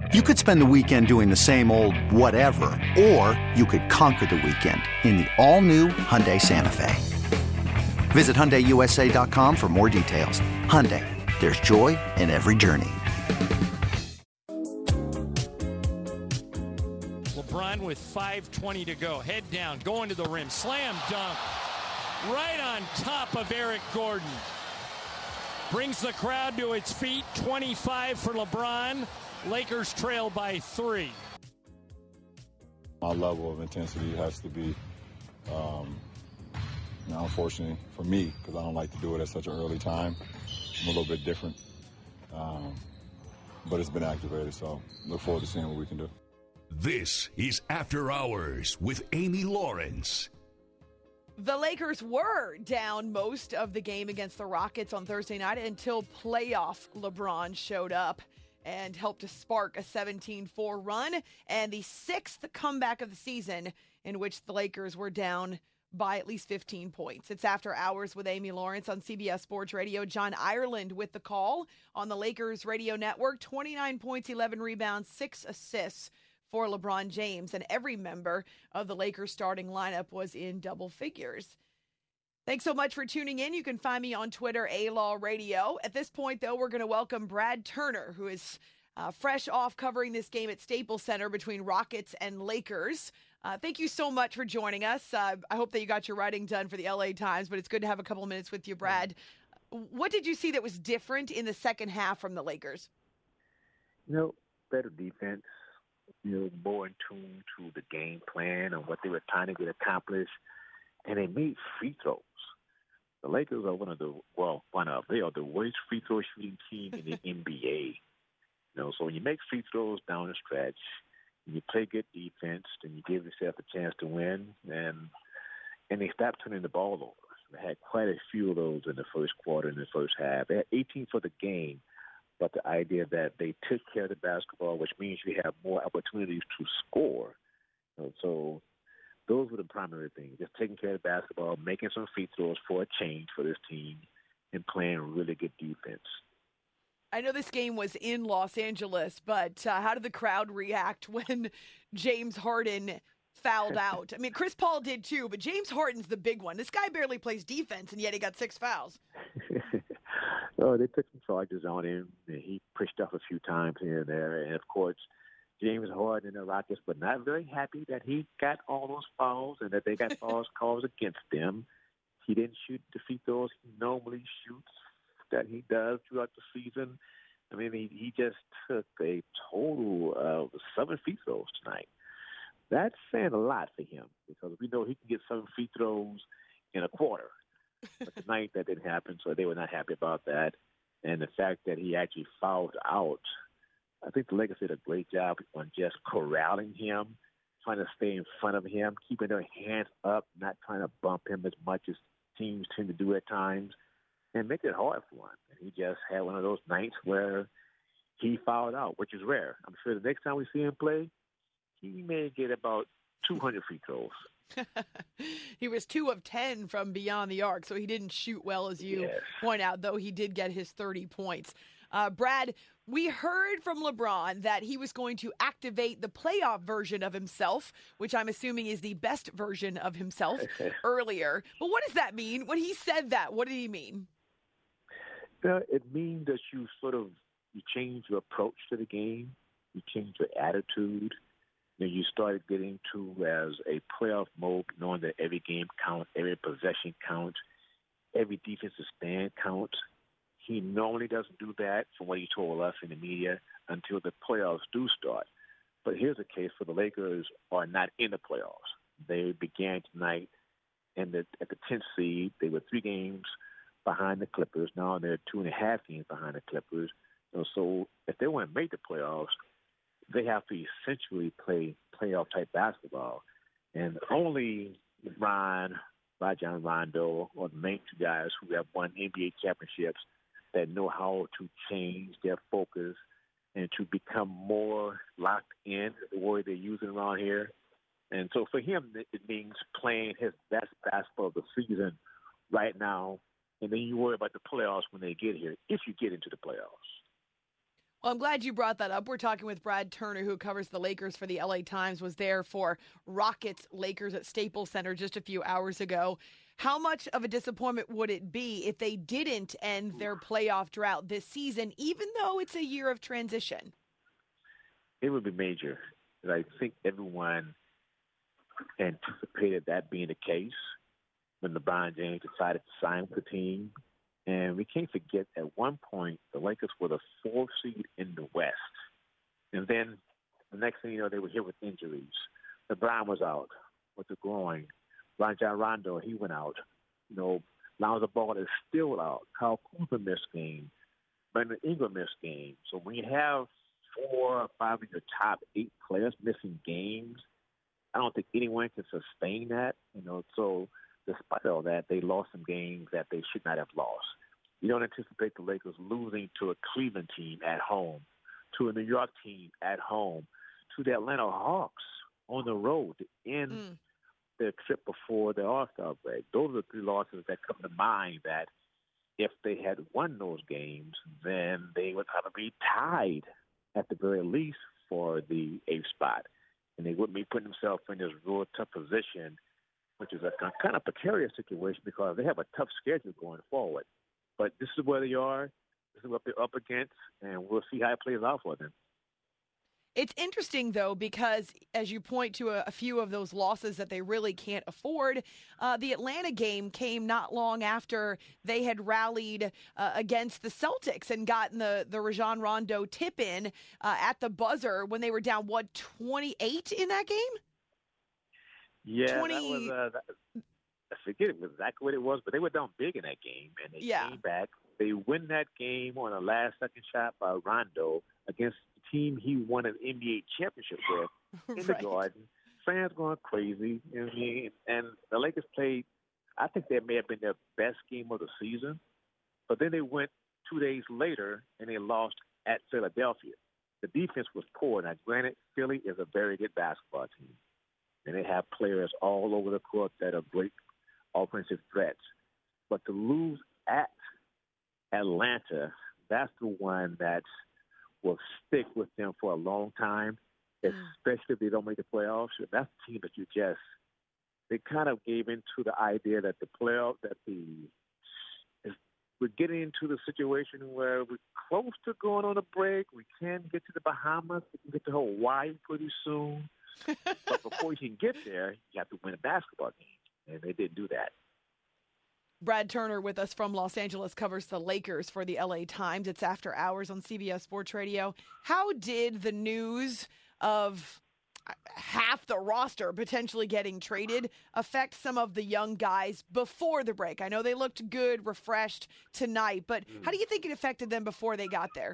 You could spend the weekend doing the same old whatever, or you could conquer the weekend in the all-new Hyundai Santa Fe. Visit HyundaiUSA.com for more details. Hyundai, there's joy in every journey. LeBron with 5:20 to go. Head down, going to the rim. Slam dunk. Right on top of Eric Gordon. Brings the crowd to its feet. 25 for LeBron. Lakers trail by 3. My level of intensity has to be, unfortunately for me, because I don't like to do it at such an early time. I'm a little bit different, but it's been activated, so look forward to seeing what we can do. This is After Hours with Amy Lawrence. The Lakers were down most of the game against the Rockets on Thursday night until playoff LeBron showed up and helped to spark a 17-4 run and the 6th comeback of the season in which the Lakers were down by at least 15 points. It's After Hours with Amy Lawrence on CBS Sports Radio. John Ireland with the call on the Lakers radio network. 29 points, 11 rebounds, 6 assists for LeBron James, and every member of the Lakers starting lineup was in double figures. Thanks so much for tuning in. You can find me on Twitter, A-Law Radio. At this point, though, we're going to welcome Brad Turner, who is fresh off covering this game at Staples Center between Rockets and Lakers. Thank you so much for joining us. I hope that you got your writing done for the LA Times, but it's good to have a couple of minutes with you, Brad. What did you see that was different in the second half from the Lakers? Better defense, more in tune to the game plan and what they were trying to get accomplished, and they made free throws. The Lakers are they are the worst free throw shooting team in the NBA. So when you make free throws down the stretch, and you play good defense, then you give yourself a chance to win, and they stopped turning the ball over. They had quite a few of those in the first quarter, in the first half. They had 18 for the game, but the idea that they took care of the basketball, which means you have more opportunities to score. So those were the primary things, just taking care of the basketball, making some free throws for a change for this team, and playing really good defense. I know this game was in Los Angeles, but how did the crowd react when James Harden fouled out? I mean, Chris Paul did too, but James Harden's the big one. This guy barely plays defense, and yet he got 6 fouls. They took some charges on him, and he pushed off a few times here and there. And, of course, James Harden and the Rockets were not very happy that he got all those fouls and that they got fouls called against them. He didn't shoot the free throws he normally shoots that he does throughout the season. I mean, he just took a total of 7 free throws tonight. That's saying a lot for him because we know he can get 7 free throws in a quarter. But tonight that didn't happen, so they were not happy about that. And the fact that he actually fouled out, I think the Lakers did a great job on just corralling him, trying to stay in front of him, keeping their hands up, not trying to bump him as much as teams tend to do at times, and make it hard for him. And he just had one of those nights where he fouled out, which is rare. I'm sure the next time we see him play, he may get about 200 free throws. He was 2 of 10 from beyond the arc, so he didn't shoot well, as you point out, though he did get his 30 points. Brad, we heard from LeBron that he was going to activate the playoff version of himself, which I'm assuming is the best version of himself, earlier. But what does that mean? When he said that, what did he mean? It means that you change your approach to the game, you change your attitude. You started getting to as a playoff mode, knowing that every game counts, every possession counts, every defensive stand counts. He normally doesn't do that, from what he told us in the media, until the playoffs do start. But here's the case for the Lakers are not in the playoffs. They began tonight at the 10th seed. They were 3 games behind the Clippers. Now they're 2.5 games behind the Clippers. So if they want to make the playoffs, they have to essentially play playoff-type basketball. And only Rajon Rondo are the main 2 guys who have won NBA championships that know how to change their focus and to become more locked in, the word they're using around here. And so for him, it means playing his best basketball of the season right now, and then you worry about the playoffs when they get here, if you get into the playoffs. Well, I'm glad you brought that up. We're talking with Brad Turner, who covers the Lakers for the LA Times, was there for Rockets-Lakers at Staples Center just a few hours ago. How much of a disappointment would it be if they didn't end their playoff drought this season, even though it's a year of transition? It would be major. I think everyone anticipated that being the case when LeBron James decided to sign with the team. And we can't forget, at one point, the Lakers were the 4th seed in the West. And then the next thing you know, they were hit with injuries. LeBron was out with the groin. Rajon Rondo, he went out. Lonzo Ball is still out. Kyle Kuzma missed games. Brandon Ingram missed games. So when you have 4 or 5 of your top 8 players missing games, I don't think anyone can sustain that. So despite all that, they lost some games that they should not have lost. You don't anticipate the Lakers losing to a Cleveland team at home, to a New York team at home, to the Atlanta Hawks on the road to end their trip before the All-Star break. Those are the 3 losses that come to mind that if they had won those games, then they would probably be tied at the very least for the 8th spot. And they wouldn't be putting themselves in this real tough position, which is a kind of precarious situation because they have a tough schedule going forward. But this is where they are. This is what they're up against, and we'll see how it plays out for them. It's interesting, though, because as you point to a few of those losses that they really can't afford, the Atlanta game came not long after they had rallied against the Celtics and gotten the Rajon Rondo tip-in at the buzzer when they were down, 28 in that game? Yeah, that was I forget exactly what it was, but they were down big in that game, and they came back. They win that game on a last-second shot by Rondo against the team he won an NBA championship with in the Garden. Fans going crazy, and the Lakers played, I think that may have been their best game of the season, but then they went 2 days later, and they lost at Philadelphia. The defense was poor. Now, granted, Philly is a very good basketball team, and they have players all over the court that are great offensive threats. But to lose at Atlanta, that's the one that will stick with them for a long time, especially if they don't make the playoffs. That's the team that they kind of gave into the idea that we're getting into the situation where we're close to going on a break. We can get to the Bahamas. We can get to Hawaii pretty soon. But before you can get there, you have to win a basketball game. And they didn't do that. Brad Turner with us from Los Angeles covers the Lakers for the LA Times. It's After Hours on CBS Sports Radio. How did the news of half the roster potentially getting traded affect some of the young guys before the break? I know they looked good, refreshed tonight, but how do you think it affected them before they got there?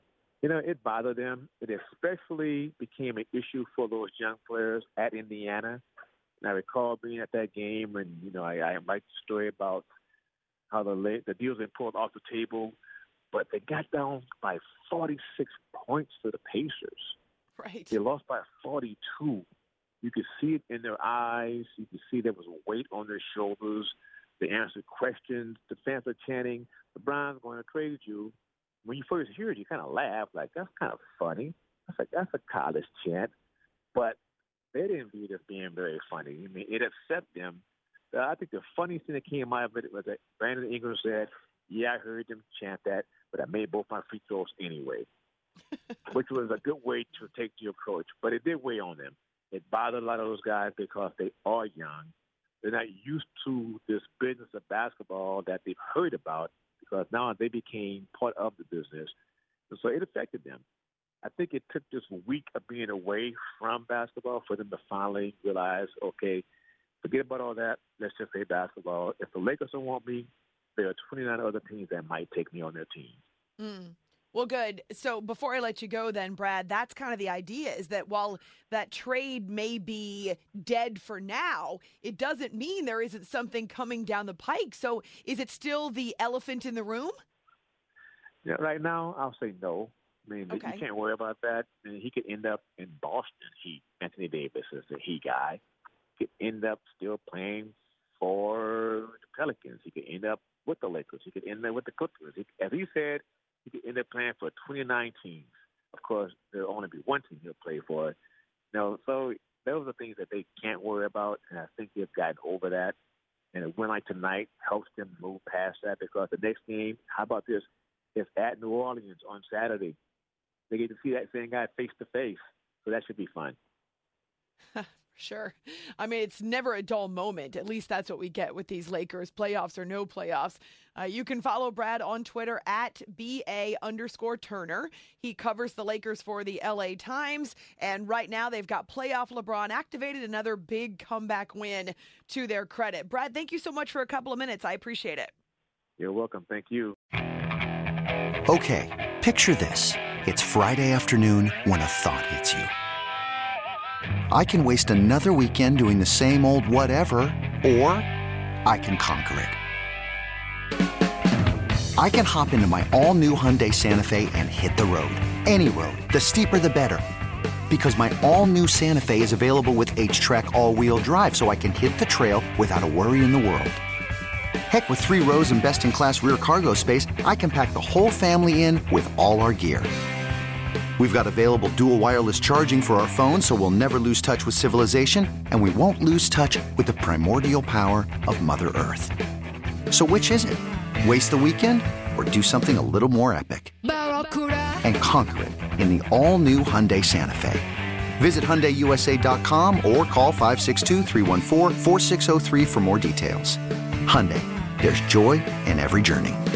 It bothered them. It especially became an issue for those young players at Indiana. And I recall being at that game, and I write the story about how the deal's been pulled off the table, but they got down by 46 points to the Pacers. Right. They lost by 42. You could see it in their eyes. You could see there was weight on their shoulders. They answered questions. The fans are chanting, "LeBron's going to trade you." When you first hear it, you kind of laugh, like, that's kind of funny. That's a college chant. But they didn't view it as being very funny. It upset them. I think the funniest thing that came out of it was that Brandon Ingram said, "Yeah, I heard them chant that, but I made both my free throws anyway," which was a good way to take to your coach. But it did weigh on them. It bothered a lot of those guys because they are young. They're not used to this business of basketball that they've heard about because now they became part of the business. And so it affected them. I think it took this week of being away from basketball for them to finally realize, okay, forget about all that. Let's just play basketball. If the Lakers don't want me, there are 29 other teams that might take me on their team. Well, good. So before I let you go then, Brad, that's kind of the idea, is that while that trade may be dead for now, it doesn't mean there isn't something coming down the pike. So is it still the elephant in the room? Yeah, right now, I'll say no. You can't worry about that. He could end up in Boston. Anthony Davis is the he guy. He could end up still playing for the Pelicans. He could end up with the Lakers. He could end up with the Clippers. As he said, he could end up playing for 29 teams. of course, there'll only be one team he'll play for. So those are things that they can't worry about, and I think they've gotten over that. And a win like tonight helps them move past that, because the next game, how about this? It's at New Orleans on Saturday. They get to see that same guy face to face, so that should be fun. Sure. I mean, it's never a dull moment. At least that's what we get with these Lakers, playoffs or no playoffs. You can follow Brad on Twitter at @BA_Turner. He covers the Lakers for the LA Times. And right now they've got playoff LeBron activated, another big comeback win to their credit. Brad, thank you so much for a couple of minutes. I appreciate it. You're welcome. Thank you. Okay, picture this. It's Friday afternoon when a thought hits you. I can waste another weekend doing the same old whatever, or I can conquer it. I can hop into my all-new Hyundai Santa Fe and hit the road. Any road. The steeper, the better. Because my all-new Santa Fe is available with H-Track all-wheel drive, so I can hit the trail without a worry in the world. Heck, with 3 rows and best-in-class rear cargo space, I can pack the whole family in with all our gear. We've got available dual wireless charging for our phones, so we'll never lose touch with civilization, and we won't lose touch with the primordial power of Mother Earth. So which is it? Waste the weekend or do something a little more epic? And conquer it in the all-new Hyundai Santa Fe. Visit HyundaiUSA.com or call 562-314-4603 for more details. Hyundai, there's joy in every journey.